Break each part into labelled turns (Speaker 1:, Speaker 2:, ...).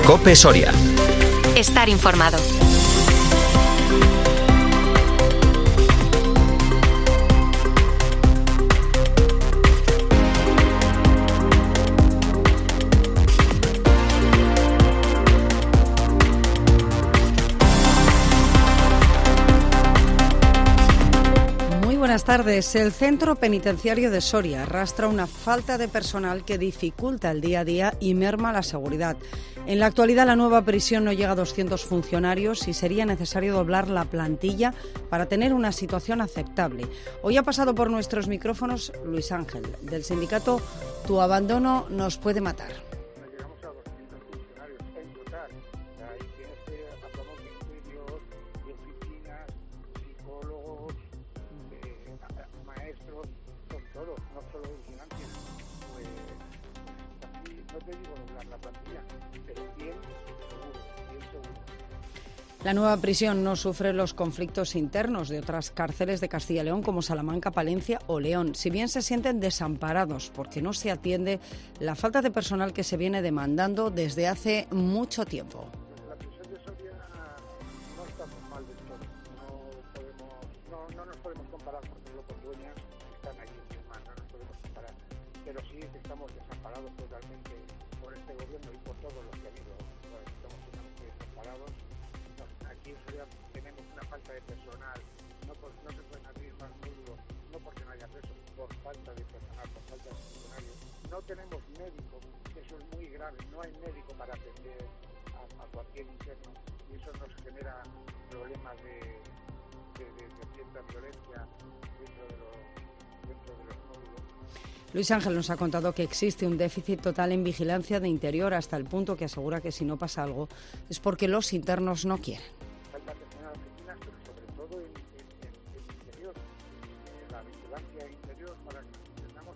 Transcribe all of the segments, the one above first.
Speaker 1: COPE Soria.
Speaker 2: Estar informado.
Speaker 3: Buenas tardes. El Centro Penitenciario de Soria arrastra una falta de personal que dificulta el día a día y merma la seguridad. En la actualidad, la nueva prisión no llega a 200 funcionarios y sería necesario doblar la plantilla para tener una situación aceptable. Hoy ha pasado por nuestros micrófonos Luis Ángel, del sindicato Tu Abandono Nos Puede Matar.
Speaker 4: Llegamos a 200 funcionarios en total. Ahí tienes que hablamos de interior, de oficinas, psicólogos, maestros, son todos, no solo vigilancia. Pues así, no te digo doblar la plantilla, pero bien seguro.
Speaker 3: La nueva prisión no sufre los conflictos internos de otras cárceles de Castilla y León como Salamanca, Palencia o León, si bien se sienten desamparados porque no se atiende la falta de personal que se viene demandando desde hace mucho tiempo.
Speaker 4: La prisión de Soria no estamos mal del todo, no nos podemos comparar porque los dueños están allí encima, no nos podemos comparar, pero sí que estamos desamparados totalmente por este gobierno y por todos los que han ido, estamos totalmente desamparados. Aquí en Soria tenemos una falta de personal, no se pueden abrir más módulos, no porque no haya presos, por falta de personal, por falta de funcionarios. No tenemos médico, eso es muy grave, no hay médico para atender a cualquier interno y eso nos genera problemas de cierta violencia dentro de los módulos.
Speaker 3: Luis Ángel nos ha contado que existe un déficit total en vigilancia de interior hasta el punto que asegura que si no pasa algo es porque los internos no quieren.
Speaker 4: Falta personal en oficinas, pero sobre todo en interior, la vigilancia interior para que nos entendamos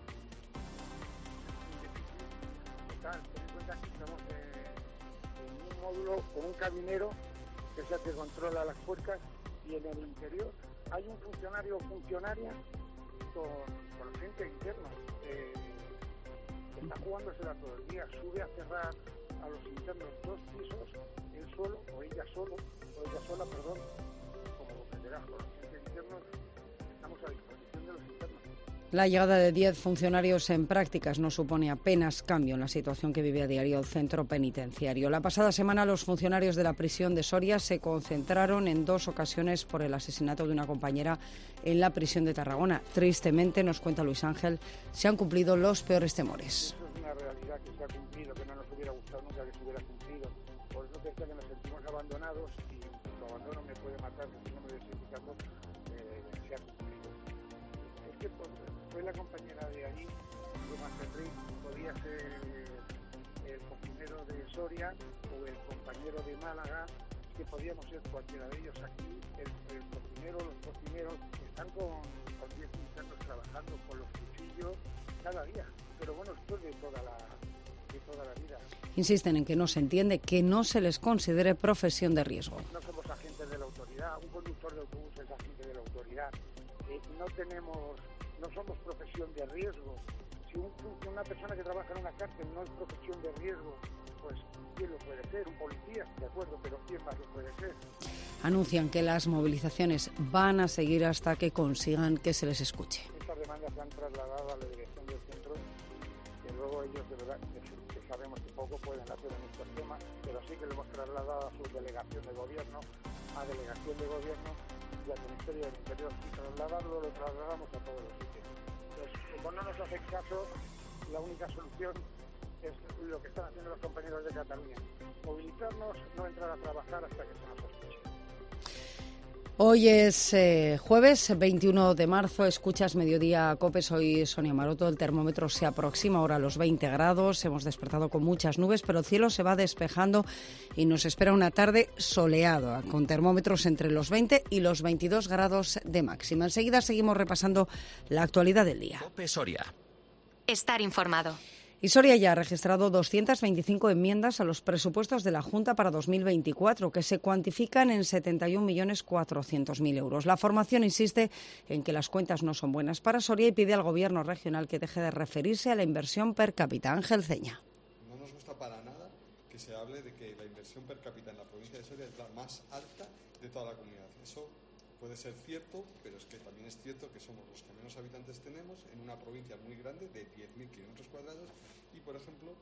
Speaker 4: un déficit total. Ten en cuenta que estamos en un módulo con un cabinero que es el que controla las puertas y en el interior hay un funcionario o funcionaria con gente interna que está jugándosela todo el día, sube a cerrar a los internos 2 pisos, él solo, o ella sola, como comprenderás, con los agentes internos estamos a disposición de los internos.
Speaker 3: La llegada de 10 funcionarios en prácticas no supone apenas cambio en la situación que vive a diario el centro penitenciario. La pasada semana los funcionarios de la prisión de Soria se concentraron en 2 ocasiones por el asesinato de una compañera en la prisión de Tarragona. Tristemente, nos cuenta Luis Ángel, se han cumplido los peores temores.
Speaker 4: Eso es una realidad que se ha cumplido, que no nos hubiera gustado nunca que se hubiera cumplido. Por eso decía que nos sentimos abandonados y tu abandono me puede matar, en el nombre del sindicato se ha cumplido. Es que fue la compañera de allí, de Mancerrí, podía ser el cocinero de Soria o el compañero de Málaga, que podíamos ser cualquiera de ellos. Aquí el cocinero, los cocineros están con 10 internos trabajando con los cuchillos cada día. Pero bueno, esto es de toda la vida.
Speaker 3: Insisten en que no se entiende que no se les considere profesión de riesgo.
Speaker 4: No somos agentes de la autoridad, un conductor de autobús es agente de la autoridad. No somos profesión de riesgo. Si una persona que trabaja en una cárcel no es profesión de riesgo, pues ¿quién lo puede ser? Un policía, de acuerdo, pero ¿quién más lo puede ser?
Speaker 3: Anuncian que las movilizaciones van a seguir hasta que consigan que se les escuche.
Speaker 4: Estas demandas se han trasladado a la dirección del centro, que luego ellos de verdad que sabemos que poco pueden hacer en estos temas, pero sí que lo hemos trasladado a su delegación de gobierno, y al Ministerio del Interior, y trasladarlo lo trasladamos a todos los sitios. Entonces, como no nos hacen caso, la única solución es lo que están haciendo los compañeros de Cataluña: movilizarnos, no entrar a trabajar hasta que se nos sospeche.
Speaker 3: Hoy es jueves 21 de marzo, escuchas Mediodía COPE, soy Sonia Maroto, el termómetro se aproxima ahora a los 20 grados, hemos despertado con muchas nubes, pero el cielo se va despejando y nos espera una tarde soleada, con termómetros entre los 20 y los 22 grados de máxima. Enseguida seguimos repasando la actualidad del día.
Speaker 1: COPE Soria.
Speaker 2: Estar informado.
Speaker 3: Y Soria ya ha registrado 225 enmiendas a los presupuestos de la Junta para 2024, que se cuantifican en 71.400.000 euros. La formación insiste en que las cuentas no son buenas para Soria y pide al Gobierno regional que deje de referirse a la inversión per cápita. Ángel Ceña.
Speaker 5: No nos gusta para nada
Speaker 1: que se hable de que la inversión per cápita en la provincia de Soria es la más alta de toda la comunidad. Eso puede ser cierto, pero es que también es cierto que somos los que menos habitantes tenemos en una provincia muy grande de 10.000 kilómetros cuadrados y, por ejemplo,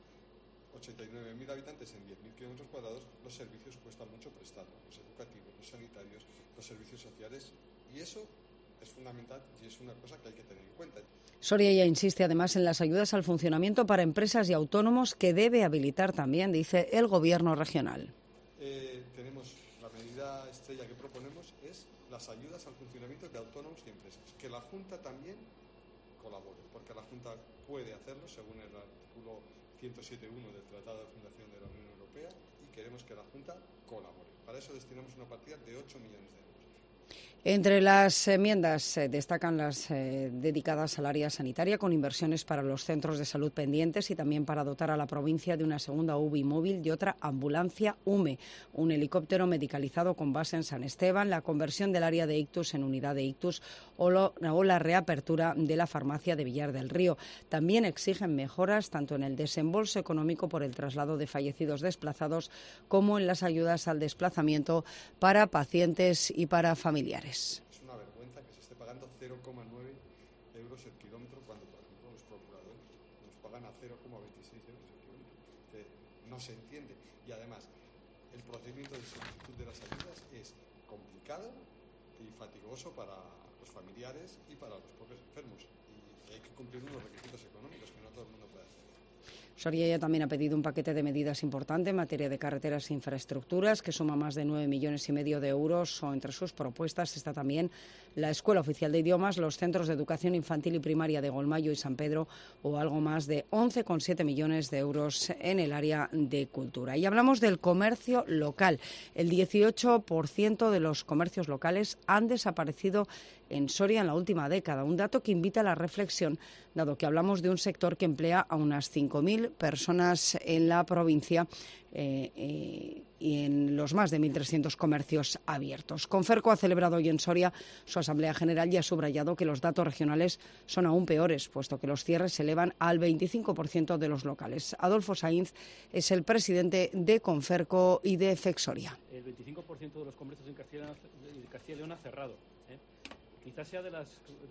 Speaker 1: 89.000 habitantes en 10.000 kilómetros cuadrados, los servicios cuestan mucho prestarlos, los educativos, los sanitarios, los servicios sociales, y eso es fundamental y es una cosa que hay que tener en cuenta.
Speaker 3: Soria ya insiste además en las ayudas al funcionamiento para empresas y autónomos que debe habilitar también, dice el Gobierno regional.
Speaker 1: Tenemos la medida estrella que proponemos es las ayudas al funcionamiento de autónomos y empresas. Que la Junta también colabore, porque la Junta puede hacerlo según el artículo 107.1 del Tratado de Fundación de la Unión Europea y queremos que la Junta colabore. Para eso destinamos una partida de 8 millones de euros.
Speaker 3: Entre las enmiendas destacan las dedicadas al área sanitaria, con inversiones para los centros de salud pendientes y también para dotar a la provincia de una segunda UBI móvil y otra ambulancia UME, un helicóptero medicalizado con base en San Esteban, la conversión del área de ictus en unidad de ictus o la reapertura de la farmacia de Villar del Río. También exigen mejoras tanto en el desembolso económico por el traslado de fallecidos desplazados como en las ayudas al desplazamiento para pacientes y para familiares.
Speaker 1: Es una vergüenza que se esté pagando 0,9 euros el kilómetro cuando, por ejemplo, los procuradores nos pagan a 0,26 euros el kilómetro, que no se entiende. Y además, el procedimiento de solicitud de las ayudas es complicado y fatigoso para los familiares y para los propios enfermos. Y hay que cumplir unos requisitos económicos que no todo el mundo puede hacer.
Speaker 3: Soria ya también ha pedido un paquete de medidas importante en materia de carreteras e infraestructuras que suma más de 9,5 millones de euros. O entre sus propuestas está también la Escuela Oficial de Idiomas, los centros de educación infantil y primaria de Golmayo y San Pedro o algo más de 11,7 millones de euros en el área de cultura. Y hablamos del comercio local. El 18% de los comercios locales han desaparecido en Soria en la última década, un dato que invita a la reflexión, dado que hablamos de un sector que emplea a unas 5.000 personas en la provincia y en los más de 1.300 comercios abiertos. Conferco ha celebrado hoy en Soria su Asamblea General y ha subrayado que los datos regionales son aún peores, puesto que los cierres se elevan al 25% de los locales. Adolfo Sainz es el presidente de Conferco y de FECSoria.
Speaker 5: El 25% de los comercios en Castilla y León ha cerrado. Quizás sea de los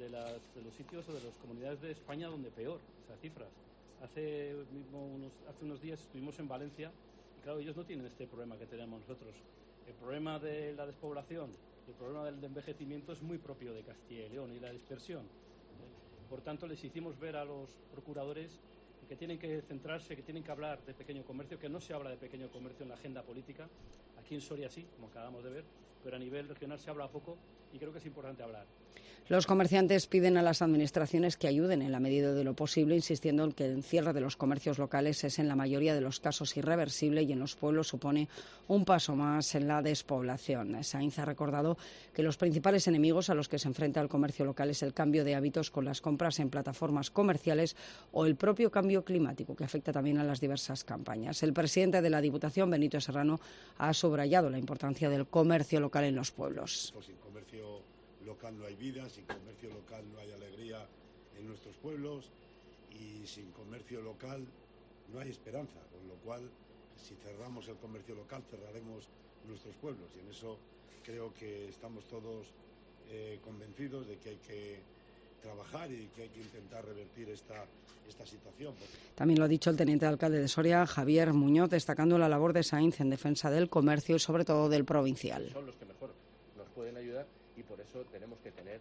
Speaker 5: sitios o de las comunidades de España donde peor esas cifras. Hace unos días estuvimos en Valencia y claro, ellos no tienen este problema que tenemos nosotros. El problema de la despoblación, el problema del envejecimiento es muy propio de Castilla y León y la dispersión. Por tanto, les hicimos ver a los procuradores que tienen que centrarse, que tienen que hablar de pequeño comercio, que no se habla de pequeño comercio en la agenda política. Aquí en Soria sí, como acabamos de ver, pero a nivel regional se habla poco y creo que es importante hablar.
Speaker 3: Los comerciantes piden a las administraciones que ayuden en la medida de lo posible, insistiendo en que el cierre de los comercios locales es en la mayoría de los casos irreversible y en los pueblos supone un paso más en la despoblación. Sainz ha recordado que los principales enemigos a los que se enfrenta el comercio local es el cambio de hábitos con las compras en plataformas comerciales o el propio cambio climático, que afecta también a las diversas campañas. El presidente de la Diputación, Benito Serrano, ha subrayado la importancia del comercio local en los pueblos.
Speaker 6: Pues sin comercio local no hay vida, sin comercio local no hay alegría en nuestros pueblos y sin comercio local no hay esperanza, con lo cual si cerramos el comercio local cerraremos nuestros pueblos y en eso creo que estamos todos convencidos de que hay que trabajar y que hay que intentar revertir esta situación.
Speaker 3: También lo ha dicho el teniente alcalde de Soria, Javier Muñoz, destacando la labor de Sainz en defensa del comercio y sobre todo del provincial.
Speaker 7: Son los que mejor nos pueden ayudar y por eso tenemos que tener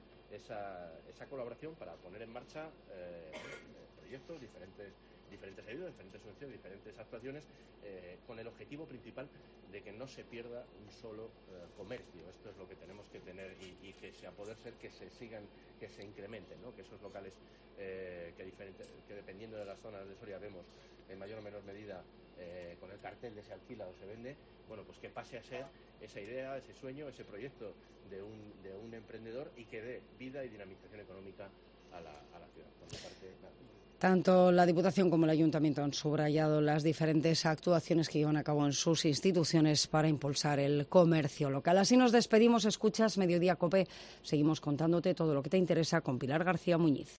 Speaker 7: esa colaboración para poner en marcha proyectos, diferentes ayudas, diferentes subvenciones, diferentes actuaciones con el objetivo principal de que no se pierda un solo comercio. Esto es lo que tenemos que tener y que a poder ser que se incrementen, ¿no? Que esos locales que dependiendo de las zonas de Soria vemos en mayor o menor medida con el cartel de se alquila o se vende, bueno, pues que pase a ser esa idea, ese sueño, ese proyecto de un emprendedor y que dé vida y dinamización económica a la ciudad. Por mi parte, nada.
Speaker 3: Tanto la Diputación como el Ayuntamiento han subrayado las diferentes actuaciones que llevan a cabo en sus instituciones para impulsar el comercio local. Así nos despedimos. Escuchas Mediodía COPE. Seguimos contándote todo lo que te interesa con Pilar García Muñiz.